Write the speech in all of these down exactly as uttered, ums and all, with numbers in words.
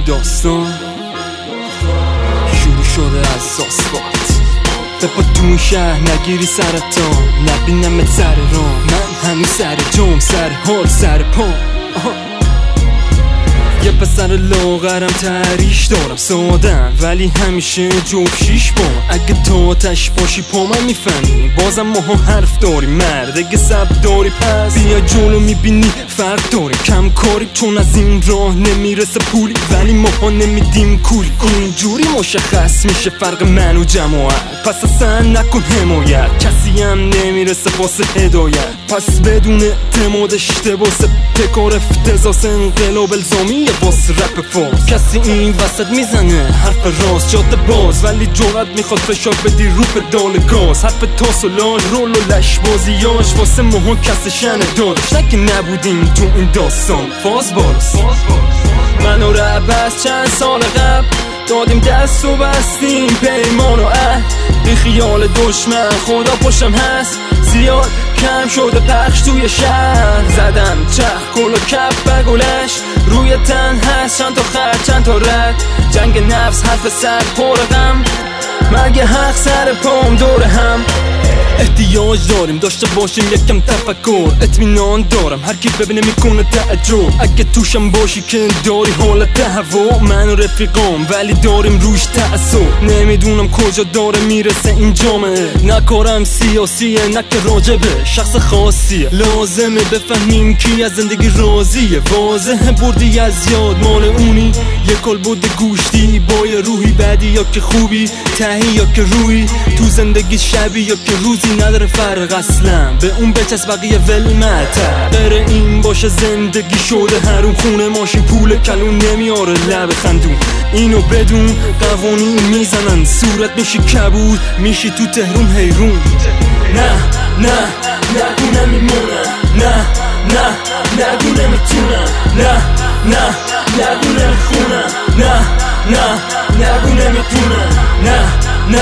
داستان شروع شده از آسفالت. بپا تو شهر نگیری سرطان، نبینمت سر رام، من هنوز سر جام، سر حال سر پا. یه پسر لاغرم تریش دارم سادم، ولی همیشه جوب شیش بام. اگه تا آتش باشی پا من میفهمی، بازم ماها حرف داری مرد. اگه سب داری پس بیا جلو، میبینی فرق داری کم کاری، چون از این راه نمیرسه پولی، ولی ماها نمیدیم کولی. اینجوری مشخص میشه فرق من و جماعت، پس اصلا نکن حمایت، کسی هم نمیرسه واسه هدایت. پس بدون اعتماد اشتباس پکار افتضاس انقلاب الزامی باس رپ فارس. کسی این وسط میزنه حرف راست جاده باز، ولی جرأت میخواد فشار بدی رو پدال گاز. حرف تاس و لاژ رول و لش بازیاش واسه ماها کس شنه دادش، نه که نبودیم تو این داستان. فاز باز من و رپ از چند سال قبل دادیم دست و بستیم پیمان و عهد، بی خیال دشمن خدا پشتم هست. زیاد کم شده پخش توی شهر، زدم چرخ کل و کپ بگولش روی تن هست. چند تا خط چند تا رد، جنگ نفس حرف سر پر غم، مرگ حق سر پام دور هم. احتیاج داریم داشته باشیم یکم تفکر، اطمینان دارم هر کی ببینه میکنه تعجب. اگه توشم باشی که داری حالت هوا، من و رفیقام ولی داریم روش تعصب. نمیدونم کجا داره میرسه این جامعه، نه کارم سیاسیه نه که راجبه شخص خاصیه. لازمه بفهمیم کی از زندگی راضیه، واضحه بردی از یاد مال اونی. یه کل بود گوشتی با یه روحی بدی، یا که خوبی تهی یا که روی تو زندگی شبی، یا که روزی نداره فرق اصلا به اون بچس بقیه ولمتر. غیر این باشه زندگی شده هرون، خونه ماشین پول کلون نمیاره لب خندون. اینو بدون قوانین میزنن صورت میشی کبود، میشی تو تهرون حیرون. نه نه نگو نمیمونم، نه نه نگو نمیتونم، نه نه نگو نمیخونم، نه نه نگو نمیدونم، نه نه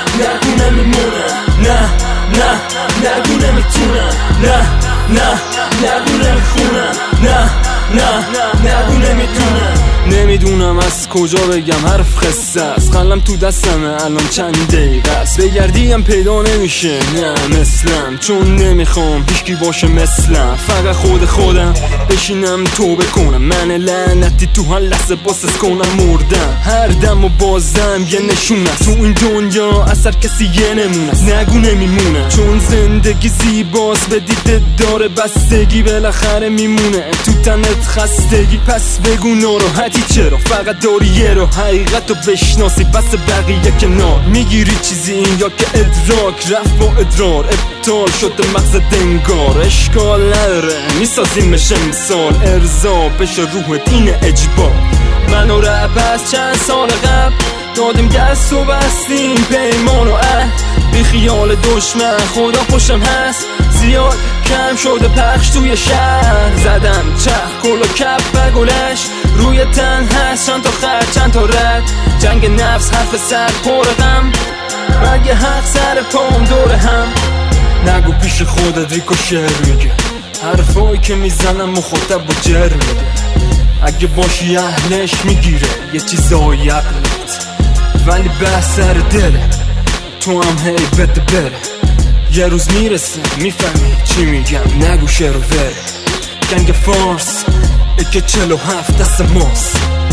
نگو نمیمونم، نه نه نگو نمیتونم، نه نه نگو نمیخونم، نه نه نگو نمیدونم. نمیدونم از کجا بگم حرف خسته است، قلم تو دستمه الان چند دقیقه است. بگردیم پیدا نمیشه نه مثلم، چون نمیخوام هیچکی باشه مثلم. فقط خود خودم بشینم توبه کنم، من لعنتی تو هر لحظه باسس کنم مردم. هر دم و بازم یه نشون است، تو این دنیا اثر کسی یه نمونه است. نگو نمیمونم چون زندگی زیباست، به دیده داره بستگی، بالاخره میمونه تو تنت خستگی. پس بگو ناراحتی چرا، فقط داری یه رو حقیقت رو بشناسی، بس بقیه کنار. میگیری چیزی یا که ادراک رفت با ادرار، ابطال شده مغز دنگار. اشکال نداره میسازیمش امسال، ارضا بشه روح دین اجبار. من و رپ از چند سال قبل دادیم دست و بستیم پیمان و عهد، بی خیال دشمن خدا پشتم هست. زیاد کم شده پخش توی شهر، زدم چرخ کل و کپ بگولش روی تن هست. چند تا خط چند تا رد، جنگ نفس حرف سر پر غم، مرگ حق سر پام دور هم. نگو پیش خودت ریکو شعر میگه، حرفایی که میزنم مخاطب و جر میده. اگه باشی اهلش میگیره یه چیزایی عقلت، ولی بحث سر دله تو هم هی بده بره. یه روز میرسه میفهمی چی میگم، نگو شعر و وره. گنگ فارس اکه چلو هفت دست ماست.